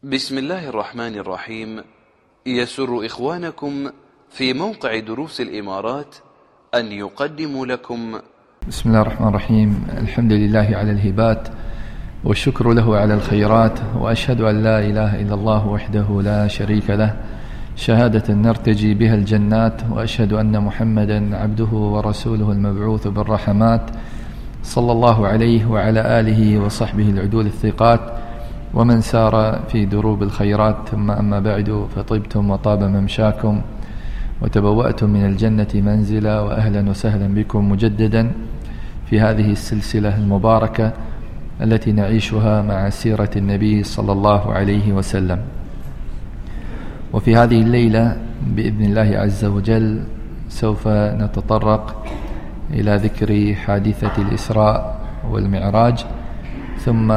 بسم الله الرحمن الرحيم. يسر إخوانكم في موقع دروس الإمارات أن يقدموا لكم بسم الله الرحمن الرحيم. الحمد لله على الهبات والشكر له على الخيرات، وأشهد أن لا إله إلا الله وحده لا شريك له شهادة نرتجي بها الجنات، وأشهد أن محمدا عبده ورسوله المبعوث بالرحمات، صلى الله عليه وعلى آله وصحبه العدول الثقات ومن سار في دروب الخيرات. ثم أما بعد، فطبتم وطاب ممشاكم وتبوأتم من الجنة منزلا، وأهلا وسهلا بكم مجددا في هذه السلسلة المباركة التي نعيشها مع سيرة النبي صلى الله عليه وسلم. وفي هذه الليلة بإذن الله عز وجل سوف نتطرق إلى ذكر حادثة الإسراء والمعراج، ثم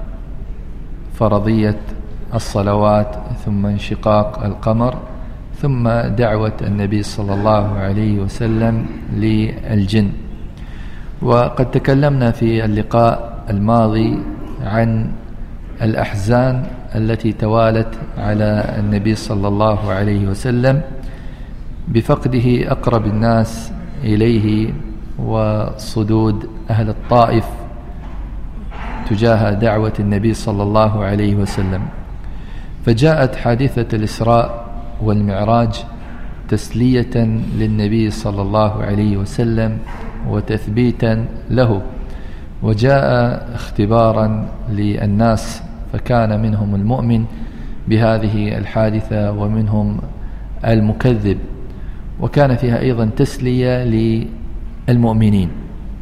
فرضية الصلوات، ثم انشقاق القمر، ثم دعوة النبي صلى الله عليه وسلم للجن. وقد تكلمنا في اللقاء الماضي عن الأحزان التي توالت على النبي صلى الله عليه وسلم بفقده أقرب الناس إليه، وصدود أهل الطائف تجاه دعوة النبي صلى الله عليه وسلم. فجاءت حادثة الإسراء والمعراج تسلية للنبي صلى الله عليه وسلم وتثبيتا له، وجاء اختبارا للناس، فكان منهم المؤمن بهذه الحادثة ومنهم المكذب، وكان فيها أيضا تسلية للمؤمنين.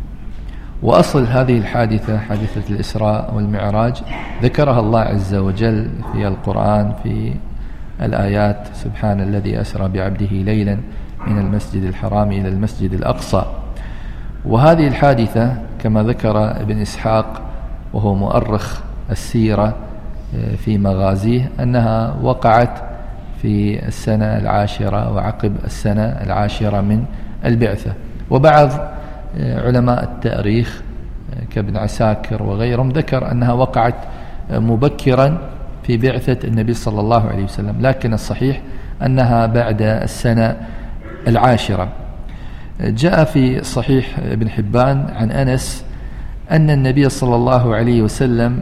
وأصل هذه الحادثة، حادثة الإسراء والمعراج، ذكرها الله عز وجل في القرآن في الآيات: سبحان الذي أسرى بعبده ليلا من المسجد الحرام إلى المسجد الأقصى. وهذه الحادثة كما ذكر ابن إسحاق وهو مؤرخ السيرة في مغازيه أنها وقعت في السنة العاشرة وعقب السنة العاشرة من البعثة. وبعض علماء التاريخ كابن عساكر وغيرهم ذكر أنها وقعت مبكرا في بعثة النبي صلى الله عليه وسلم، لكن الصحيح أنها بعد السنة العاشرة. جاء في صحيح ابن حبان عن أنس أن النبي صلى الله عليه وسلم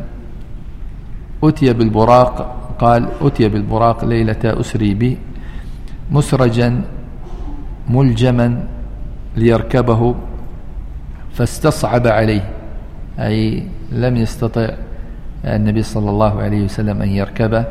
أتي بالبراق، قال: أتي بالبراق ليلة أسري بي مسرجا ملجما ليركبه فاستصعب عليه، أي لم يستطع النبي صلى الله عليه وسلم أن يركبه،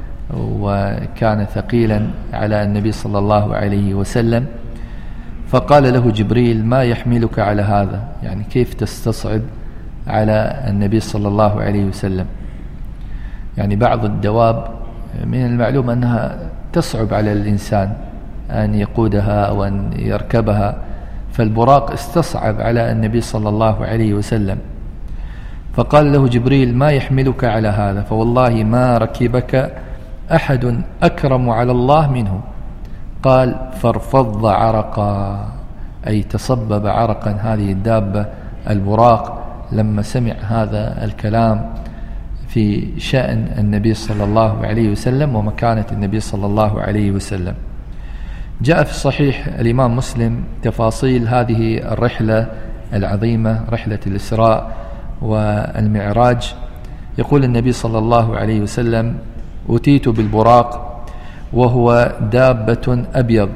وكان ثقيلا على النبي صلى الله عليه وسلم. فقال له جبريل: ما يحملك على هذا؟ يعني كيف تستصعب على النبي صلى الله عليه وسلم؟ يعني بعض الدواب من المعلوم أنها تصعب على الإنسان أن يقودها أو أن يركبها، فالبراق استصعب على النبي صلى الله عليه وسلم. فقال له جبريل: ما يحملك على هذا؟ فوالله ما ركبك أحد أكرم على الله منه. قال: فارفض عرقا، أي تصبب عرقا هذه الدابة البراق لما سمع هذا الكلام في شأن النبي صلى الله عليه وسلم ومكانة النبي صلى الله عليه وسلم. جاء في صحيح الإمام مسلم تفاصيل هذه الرحلة العظيمة، رحلة الإسراء والمعراج. يقول النبي صلى الله عليه وسلم: أتيت بالبراق وهو دابة أبيض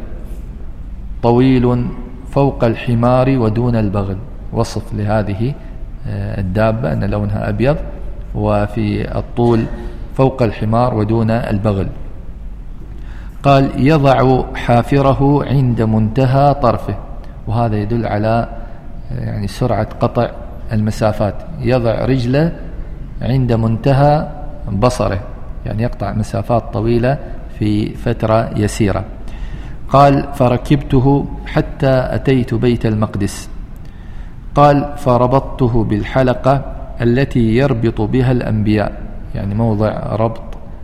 طويل فوق الحمار ودون البغل. وصف لهذه الدابة أن لونها أبيض وفي الطول فوق الحمار ودون البغل. قال: يضع حافره عند منتهى طرفه، وهذا يدل على يعني سرعة قطع المسافات. يضع رجله عند منتهى بصره، يعني يقطع مسافات طويلة في فترة يسيرة. قال: فركبته حتى أتيت بيت المقدس. قال: فربطته بالحلقة التي يربط بها الأنبياء، يعني موضع ربط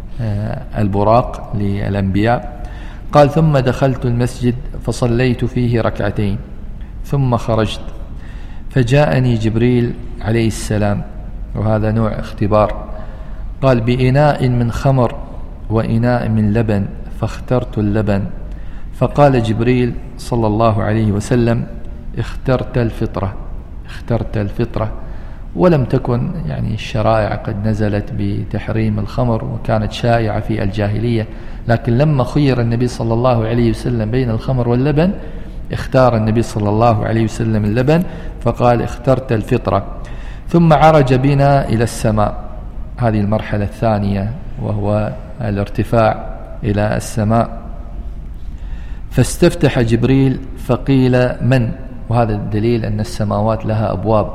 البراق للأنبياء. قال: ثم دخلت المسجد فصليت فيه ركعتين، ثم خرجت فجاءني جبريل عليه السلام، وهذا نوع اختبار. قال: بإناء من خمر وإناء من لبن فاخترت اللبن. فقال جبريل صلى الله عليه وسلم: اخترت الفطرة. ولم تكن الشرائع قد نزلت بتحريم الخمر، وكانت شائعة في الجاهلية، لكن لما خير النبي صلى الله عليه وسلم بين الخمر واللبن اختار النبي صلى الله عليه وسلم اللبن، فقال: اخترت الفطرة. ثم عرج بنا إلى السماء، هذه المرحلة الثانية وهو الارتفاع إلى السماء. فاستفتح جبريل فقيل: من؟ وهذا الدليل أن السماوات لها أبواب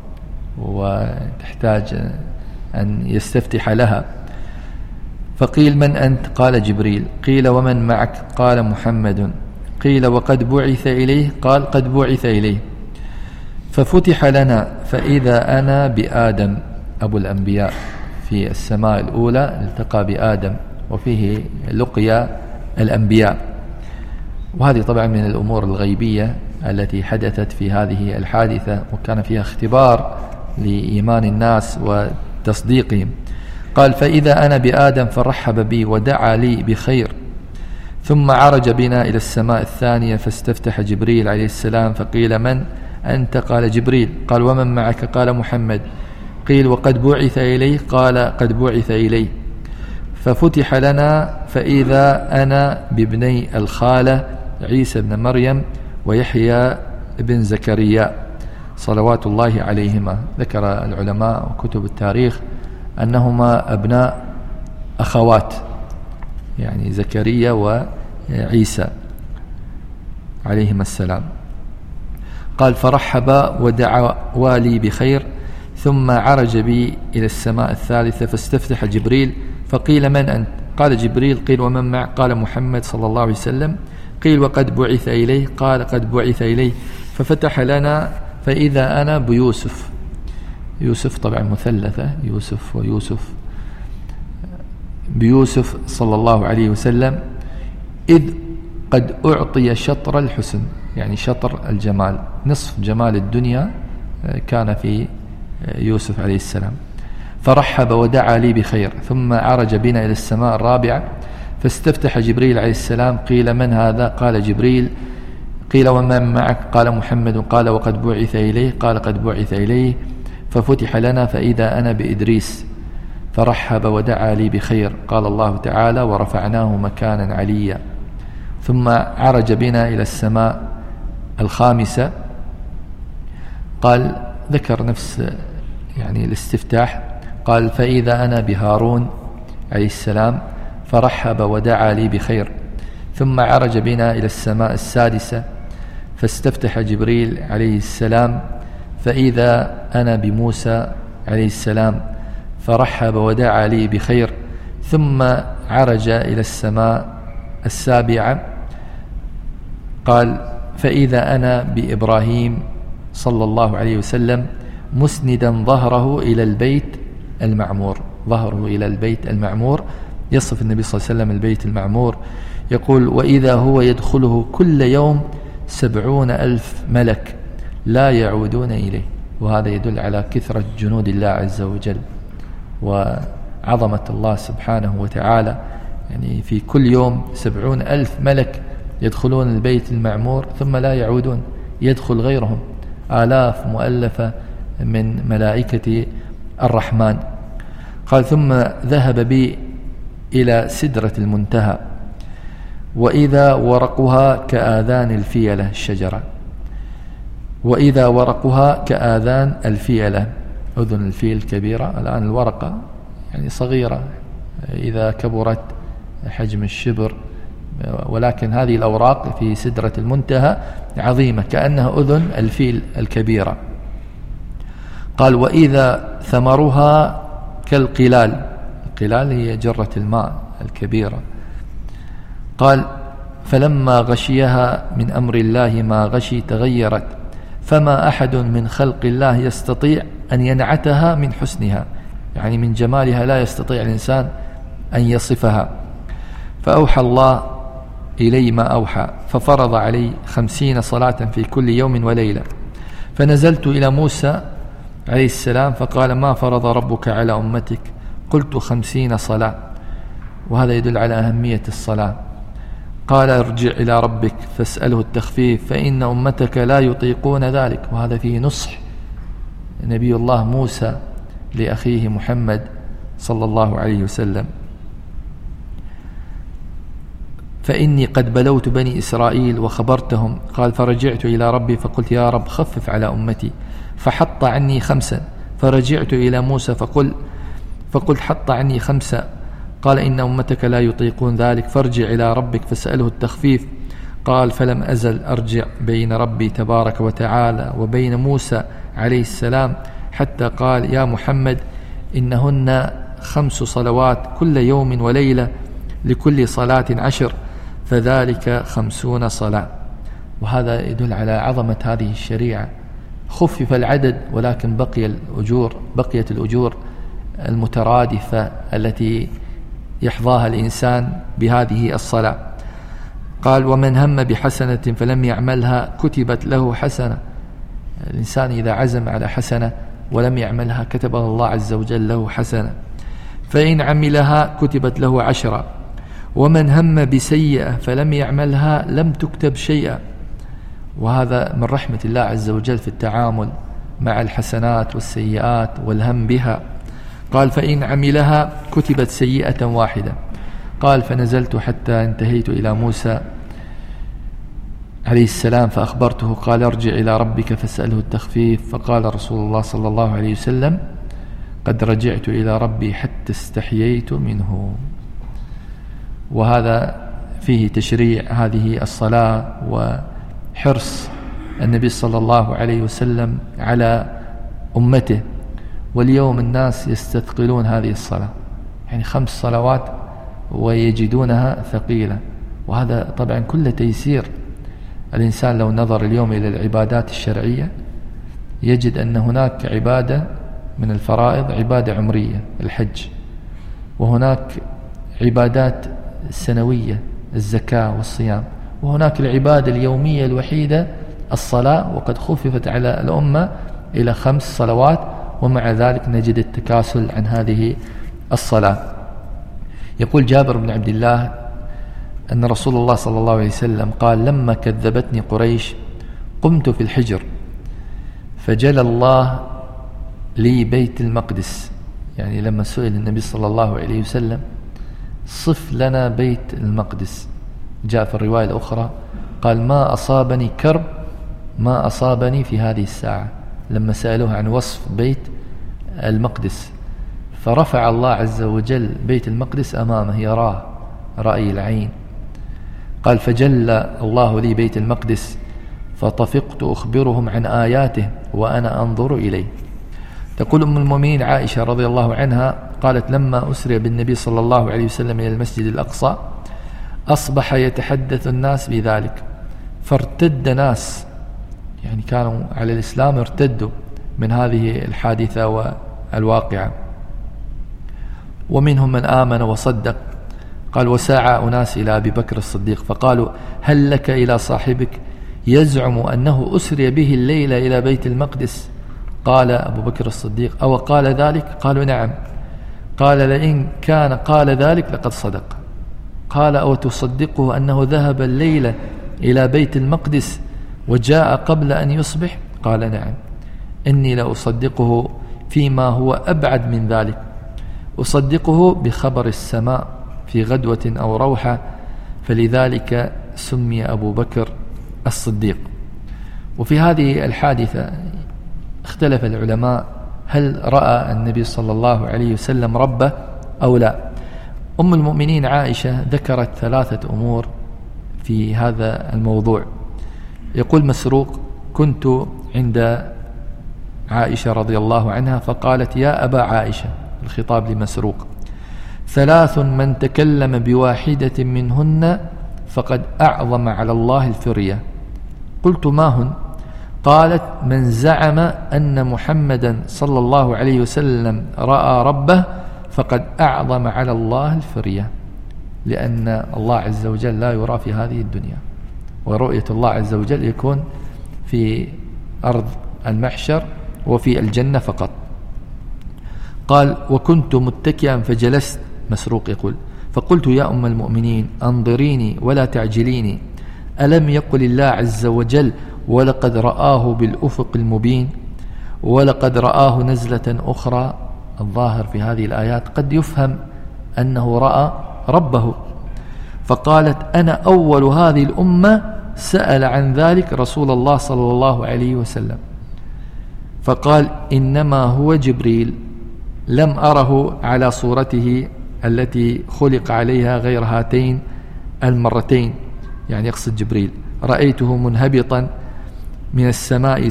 وتحتاج أن يستفتح لها. فقيل: من أنت؟ قال: جبريل. قيل: ومن معك؟ قال: محمد. قيل: وقد بعث إليه؟ قال: قد بعث إليه. ففتح لنا فإذا أنا بآدم أبو الأنبياء، في السماء الأولى التقى بآدم، وفيه لقيا الأنبياء. وهذه طبعا من الأمور الغيبية التي حدثت في هذه الحادثة، وكان فيها اختبار لإيمان الناس وتصديقهم. قال: فإذا أنا بآدم فرحب بي ودعا لي بخير. ثم عرج بنا إلى السماء الثانية فاستفتح جبريل عليه السلام فقيل: من أنت؟ قال: جبريل. قال: ومن معك؟ قال: محمد. قيل: وقد بعث إليه؟ قال: قد بعث إليه. ففتح لنا فإذا أنا بابني الخالة عيسى بن مريم ويحيى بن زكريا صلوات الله عليهما. ذكر العلماء وكتب التاريخ أنهما أبناء أخوات، زكريا وعيسى عليهما السلام. قال: فرحب ودعا والي بخير. ثم عرج بي إلى السماء الثالثة فاستفتح جبريل فقيل: من أنت؟ قال: جبريل. قيل: ومن معك؟ قال: محمد صلى الله عليه وسلم. قيل: وقد بعث إليه؟ قال: قد بعث إليه. ففتح لنا فإذا أنا بيوسف. يوسف طبعا مثلثة، يوسف ويوسف، بيوسف صلى الله عليه وسلم، إذ قد أعطي شطر الحسن، شطر الجمال، نصف جمال الدنيا كان في يوسف عليه السلام. فرحب ودعا لي بخير. ثم عرج بنا إلى السماء الرابعة فاستفتح جبريل عليه السلام. قيل: من هذا؟ قال: جبريل. قيل: ومن معك؟ قال: محمد. قال: وقد بعث إليه؟ قال: قد بعث إليه. ففتح لنا فإذا أنا بإدريس فرحب ودعا لي بخير. قال الله تعالى: ورفعناه مكانا عليا. ثم عرج بنا إلى السماء الخامسة. قال: ذكر نفس الاستفتاح. قال: فإذا أنا بهارون عليه السلام فرحب ودعا لي بخير. ثم عرج بنا إلى السماء السادسة فاستفتح جبريل عليه السلام فإذا أنا بموسى عليه السلام فرحب ودعا لي بخير. ثم عرج إلى السماء السابعة. قال: فإذا أنا بإبراهيم صلى الله عليه وسلم مسندا ظهره إلى البيت المعمور. ظهره إلى البيت المعمور، يصف النبي صلى الله عليه وسلم البيت المعمور، يقول: وإذا هو يدخله كل يوم 70,000 ملك لا يعودون إليه. وهذا يدل على كثرة جنود الله عز وجل وعظمة الله سبحانه وتعالى. في كل يوم 70,000 ملك يدخلون البيت المعمور ثم لا يعودون، يدخل غيرهم، آلاف مؤلفة من ملائكة الرحمن. قال: ثم ذهب بي إلى سدرة المنتهى وإذا ورقها كآذان الفيلة، الشجرة، وإذا ورقها كآذان الفيلة، أذن الفيل كبيرة، الآن الورقة صغيرة إذا كبرت حجم الشبر، ولكن هذه الأوراق في سدرة المنتهى عظيمة كأنها أذن الفيل الكبيرة. قال: وإذا ثمرها كالقلال، القلال هي جرة الماء الكبيرة. قال: فلما غشيها من أمر الله ما غشي تغيرت، فما أحد من خلق الله يستطيع أن ينعتها من حسنها، من جمالها لا يستطيع الإنسان أن يصفها. فأوحى الله إلي ما أوحى، ففرض علي 50 صلاة في كل يوم وليلة. فنزلت إلى موسى عليه السلام فقال: ما فرض ربك على أمتك؟ قلت 50 صلاة، وهذا يدل على أهمية الصلاة. قال ارجع إلى ربك فاسأله التخفيف فإن أمتك لا يطيقون ذلك، وهذا فيه نصح نبي الله موسى لأخيه محمد صلى الله عليه وسلم. فإني قد بلوت بني إسرائيل وخبرتهم. قال فرجعت إلى ربي فقلت يا رب خفف على أمتي، فحط عني 5. فرجعت إلى موسى فقلت حط عني 5. قال إن أمتك لا يطيقون ذلك فارجع إلى ربك فاسأله التخفيف. قال فلم أزل أرجع بين ربي تبارك وتعالى وبين موسى عليه السلام حتى قال يا محمد إنهن 5 صلوات كل يوم وليلة لكل صلاة 10 فذلك 50 صلاة. وهذا يدل على عظمة هذه الشريعة. خفف العدد ولكن بقيت الأجور المترادفة التي يحظاها الإنسان بهذه الصلاة. قال ومن هم بحسنة فلم يعملها كتبت له حسنة. الإنسان إذا عزم على حسنة ولم يعملها كتبها الله عز وجل له حسنة، فإن عملها كتبت له 10. ومن هم بسيئة فلم يعملها لم تكتب شيئا. وهذا من رحمة الله عز وجل في التعامل مع الحسنات والسيئات والهم بها. قال فإن عملها كتبت سيئة واحدة. قال فنزلت حتى انتهيت إلى موسى عليه السلام فأخبرته. قال ارجع إلى ربك فاسأله التخفيف. فقال رسول الله صلى الله عليه وسلم قد رجعت إلى ربي حتى استحييت منه. وهذا فيه تشريع هذه الصلاة وحرص النبي صلى الله عليه وسلم على أمته. واليوم الناس يستثقلون هذه الصلاة، يعني 5 صلوات ويجدونها ثقيلة. وهذا طبعا كله تيسير. الإنسان لو نظر اليوم إلى العبادات الشرعية يجد أن هناك عبادة من الفرائض عبادة عمرية الحج، وهناك عبادات سنوية الزكاة والصيام، وهناك العبادة اليومية الوحيدة الصلاة، وقد خففت على الأمة إلى 5 صلوات، ومع ذلك نجد التكاسل عن هذه الصلاة. يقول جابر بن عبد الله أن رسول الله صلى الله عليه وسلم قال لما كذبتني قريش قمت في الحجر فجلى الله لي بيت المقدس. يعني لما سئل النبي صلى الله عليه وسلم صف لنا بيت المقدس، جاء في الرواية الأخرى قال ما أصابني كرب ما أصابني في هذه الساعة، لما سألوه عن وصف بيت المقدس فرفع الله عز وجل بيت المقدس أمامه يراه رأي العين. قال فجلى الله لي بيت المقدس فطفقت أخبرهم عن آياته وأنا أنظر إليه. تقول أم المؤمنين عائشة رضي الله عنها قالت لما أسري بالنبي صلى الله عليه وسلم إلى المسجد الأقصى أصبح يتحدث الناس بذلك، فارتد ناس يعني كانوا على الإسلام ارتدوا من هذه الحادثة والواقعة، ومنهم من آمن وصدق. قال وساع أناس إلى أبي بكر الصديق فقالوا هل لك إلى صاحبك يزعم أنه أسري به الليلة إلى بيت المقدس؟ قال أبو بكر الصديق أو قال ذلك؟ قالوا نعم. قال لئن كان قال ذلك لقد صدق. قال أو تصدقه أنه ذهب الليلة إلى بيت المقدس وجاء قبل أن يصبح؟ قال نعم. إني لأصدقه فيما هو أبعد من ذلك، أصدقه بخبر السماء في غدوة أو روحة، فلذلك سمي أبو بكر الصديق. وفي هذه الحادثة اختلف العلماء هل رأى النبي صلى الله عليه وسلم ربه أو لا. أم المؤمنين عائشة ذكرت 3 أمور في هذا الموضوع. يقول مسروق كنت عند عائشة رضي الله عنها فقالت يا أبا عائشة، الخطاب لمسروق، 3 من تكلم بواحدة منهن فقد أعظم على الله الفرية. قلت ما هن؟ قالت من زعم أن محمدا صلى الله عليه وسلم رأى ربه فقد أعظم على الله الفرية، لأن الله عز وجل لا يرى في هذه الدنيا، ورؤية الله عز وجل يكون في أرض المحشر وفي الجنة فقط. قال وكنت متكئا فجلست، مسروق يقول، فقلت يا أم المؤمنين أنظريني ولا تعجليني، ألم يقل الله عز وجل ولقد رآه بالأفق المبين، ولقد رآه نزلة أخرى. الظاهر في هذه الآيات قد يفهم أنه رأى ربه. فقالت أنا أول هذه الأمة سأل عن ذلك رسول الله صلى الله عليه وسلم، فقال إنما هو جبريل، لم أره على صورته التي خلق عليها غير هاتين المرتين، يعني يقصد جبريل، رأيته منهبطا من السماء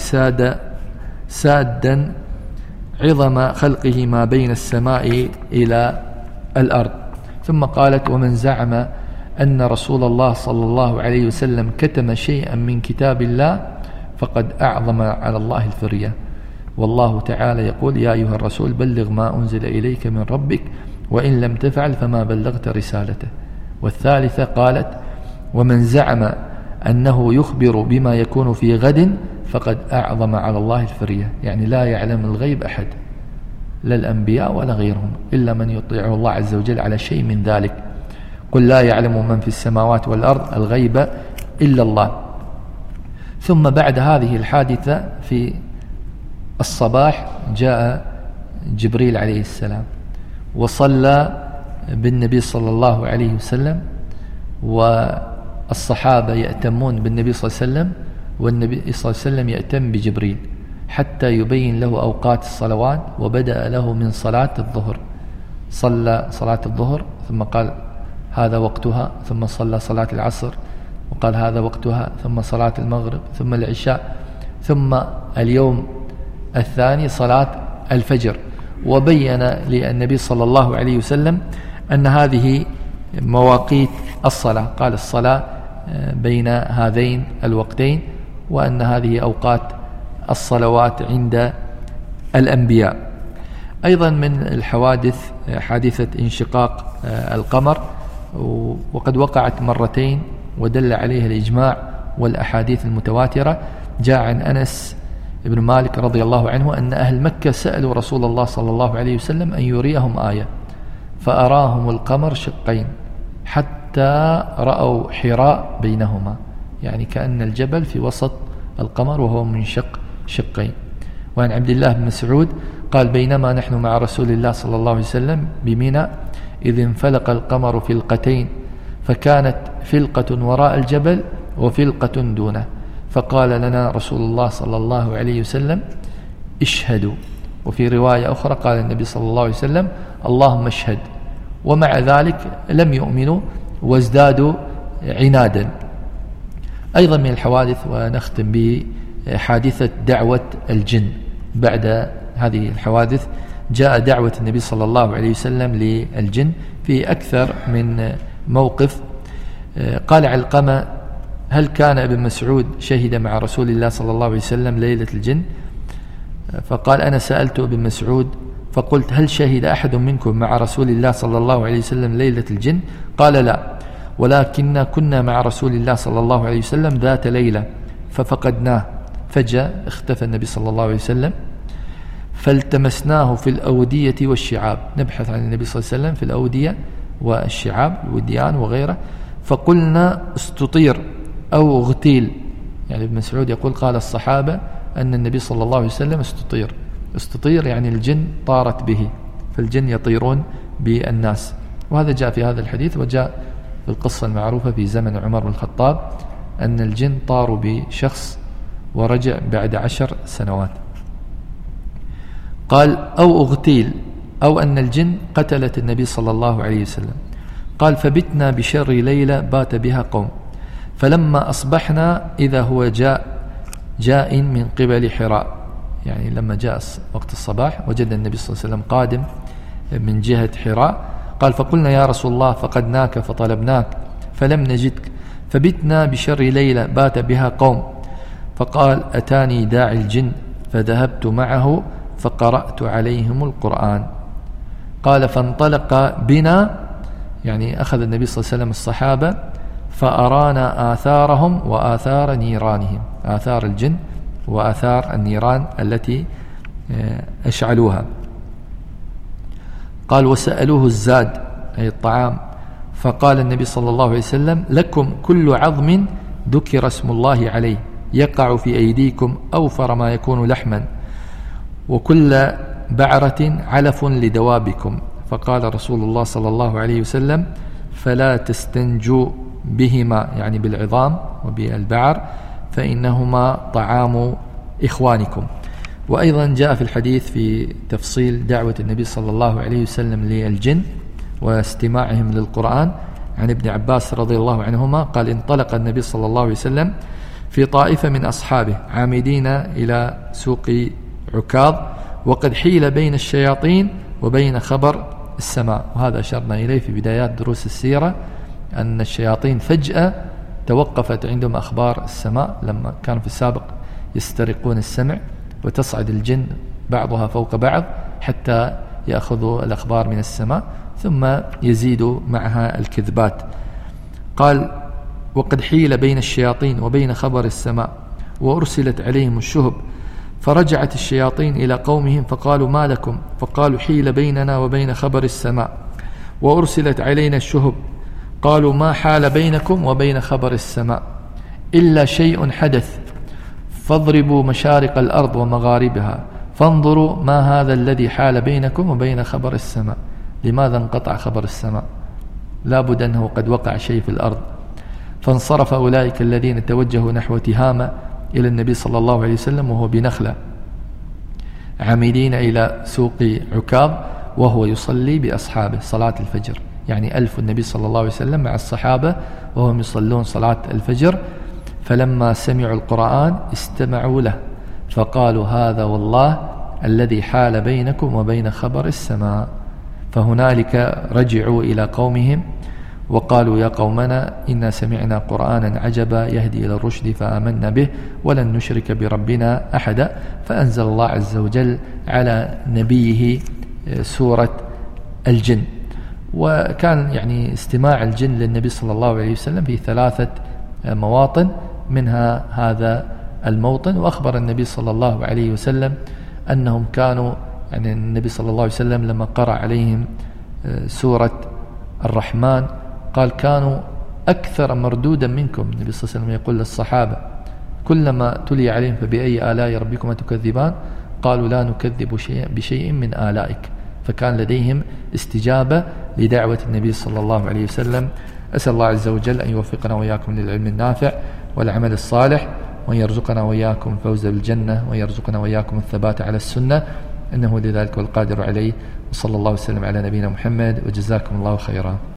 سادا عظم خلقه ما بين السماء إلى الأرض. ثم قالت ومن زعم أن رسول الله صلى الله عليه وسلم كتم شيئا من كتاب الله فقد أعظم على الله الفرية، والله تعالى يقول يا أيها الرسول بلغ ما أنزل إليك من ربك وإن لم تفعل فما بلغت رسالته. والثالثة قالت ومن زعم أنه يخبر بما يكون في غد فقد أعظم على الله الفرية، يعني لا يعلم الغيب أحد، لا الأنبياء ولا غيرهم، إلا من يطيعه الله عز وجل على شيء من ذلك. قل لا يعلم من في السماوات والأرض الغيب إلا الله. ثم بعد هذه الحادثة في الصباح جاء جبريل عليه السلام وصلى بالنبي صلى الله عليه وسلم، والصحابة يأتمون بالنبي صلى الله عليه وسلم، والنبي صلى الله عليه وسلم يأتم بجبريل حتى يبين له أوقات الصلوات. وبدأ له من صلاة الظهر، صلى صلاة الظهر ثم قال هذا وقتها، ثم صلى صلاة العصر وقال هذا وقتها، ثم صلاة المغرب، ثم العشاء، ثم اليوم الثاني صلاة الفجر. وبين للنبي صلى الله عليه وسلم أن هذه مواقيت الصلاة، قال الصلاة بين هذين الوقتين، وأن هذه أوقات الصلوات عند الأنبياء. أيضا من الحوادث حادثة انشقاق القمر، وقد وقعت مرتين ودل عليها الإجماع والأحاديث المتواترة. جاء عن أنس بن مالك رضي الله عنه أن أهل مكة سألوا رسول الله صلى الله عليه وسلم أن يريهم آية، فأراهم القمر شقين حتى رأوا حراء بينهما، يعني كأن الجبل في وسط القمر وهو منشق شقين. وعن عبد الله بن مسعود قال بينما نحن مع رسول الله صلى الله عليه وسلم بمنى إذ انفلق القمر فلقتين، فكانت فلقة وراء الجبل وفلقة دونه، فقال لنا رسول الله صلى الله عليه وسلم اشهدوا. وفي رواية أخرى قال النبي صلى الله عليه وسلم اللهم اشهد، ومع ذلك لم يؤمنوا وازدادوا عنادا. أيضا من الحوادث ونختم به حادثة دعوة الجن. بعد هذه الحوادث جاء دعوة النبي صلى الله عليه وسلم للجن في أكثر من موقف. قال علقمة هل كان ابن مسعود شهد مع رسول الله صلى الله عليه وسلم ليلة الجن؟ فقال أنا سألت ابن مسعود فقلت هل شهد أحد منكم مع رسول الله صلى الله عليه وسلم ليلة الجن؟ قال لا، ولكن كنا مع رسول الله صلى الله عليه وسلم ذات ليلة ففقدناه، فجاء اختفى النبي صلى الله عليه وسلم، فالتمسناه في الأودية والشعاب، نبحث عن النبي صلى الله عليه وسلم في الأودية والشعاب الوديان وغيره، فقلنا استطير أو اغتيل. يعني ابن مسعود يقول قال الصحابة أن النبي صلى الله عليه وسلم استطير يعني الجن طارت به، فالجن يطيرون بالناس. وهذا جاء في هذا الحديث، وجاء في القصة المعروفة في زمن عمر بن الخطاب أن الجن طاروا بشخص ورجع بعد 10 سنوات. قال أو اغتيل، أو أن الجن قتلت النبي صلى الله عليه وسلم. قال فبتنا بشر ليلة بات بها قوم، فلما أصبحنا إذا هو جاء من قبل حراء، يعني لما جاء وقت الصباح وجد النبي صلى الله عليه وسلم قادم من جهة حراء. قال فقلنا يا رسول الله فقدناك فطلبناك فلم نجدك، فبتنا بشر ليلة بات بها قوم. فقال أتاني داعي الجن فذهبت معه فقرأت عليهم القرآن. قال فانطلق بنا، يعني أخذ النبي صلى الله عليه وسلم الصحابة فأرانا آثارهم وآثار نيرانهم، آثار الجن وآثار النيران التي أشعلوها. قال وسألوه الزاد أي الطعام، فقال النبي صلى الله عليه وسلم لكم كل عظم ذكر اسم الله عليه يقع في أيديكم أوفر ما يكون لحما، وكل بعرة علف لدوابكم. فقال رسول الله صلى الله عليه وسلم فلا تستنجوا بهما، يعني بالعظام وبالبعر، فإنهما طعام إخوانكم. وأيضا جاء في الحديث في تفصيل دعوة النبي صلى الله عليه وسلم للجن واستماعهم للقرآن عن ابن عباس رضي الله عنهما قال انطلق النبي صلى الله عليه وسلم في طائفة من أصحابه عامدين إلى سوق عكاظ، وقد حيل بين الشياطين وبين خبر السماء. وهذا أشرنا إليه في بدايات دروس السيرة، أن الشياطين فجأة توقفت عندهم أخبار السماء لما كانوا في السابق يسترقون السمع، وتصعد الجن بعضها فوق بعض حتى يأخذوا الأخبار من السماء ثم يزيدوا معها الكذبات. قال وقد حيل بين الشياطين وبين خبر السماء وأرسلت عليهم الشهب، فرجعت الشياطين إلى قومهم فقالوا ما لكم؟ فقالوا حيل بيننا وبين خبر السماء وأرسلت علينا الشهب. قالوا ما حال بينكم وبين خبر السماء إلا شيء حدث، فاضربوا مشارق الأرض ومغاربها فانظروا ما هذا الذي حال بينكم وبين خبر السماء. لماذا انقطع خبر السماء؟ لا بد أنه قد وقع شيء في الأرض. فانصرف أولئك الذين توجهوا نحو تهامة إلى النبي صلى الله عليه وسلم وهو بنخلة، عامدين إلى سوق عكاظ وهو يصلي بأصحابه صلاة الفجر، يعني ألف النبي صلى الله عليه وسلم مع الصحابة وهم يصلون صلاة الفجر. فلما سمعوا القرآن استمعوا له فقالوا هذا والله الذي حال بينكم وبين خبر السماء. فهنالك رجعوا إلى قومهم وقالوا يا قومنا إنا سمعنا قرآنا عجبا يهدي إلى الرشد فآمنا به ولن نشرك بربنا أحدا. فأنزل الله عز وجل على نبيه سورة الجن. وكان يعني استماع الجن للنبي صلى الله عليه وسلم في 3 مواطن، منها هذا الموطن. وأخبر النبي صلى الله عليه وسلم أنهم كانوا، يعني النبي صلى الله عليه وسلم لما قرأ عليهم سورة الرحمن قال كانوا أكثر مردودا منكم. النبي صلى الله عليه وسلم يقول للصحابة كلما تلي عليهم فبأي آلاء ربكما تكذبان قالوا لا نكذب بشيء من آلائك. فكان لديهم استجابة لدعوة النبي صلى الله عليه وسلم. أسأل الله عز وجل أن يوفقنا وإياكم للعلم النافع والعمل الصالح، وأن يرزقنا وإياكم الفوز بالجنة، وأن يرزقنا وإياكم الثبات على السنة، إنه لذلك والقادر عليه. وصلى الله وسلم على نبينا محمد، وجزاكم الله خيرا.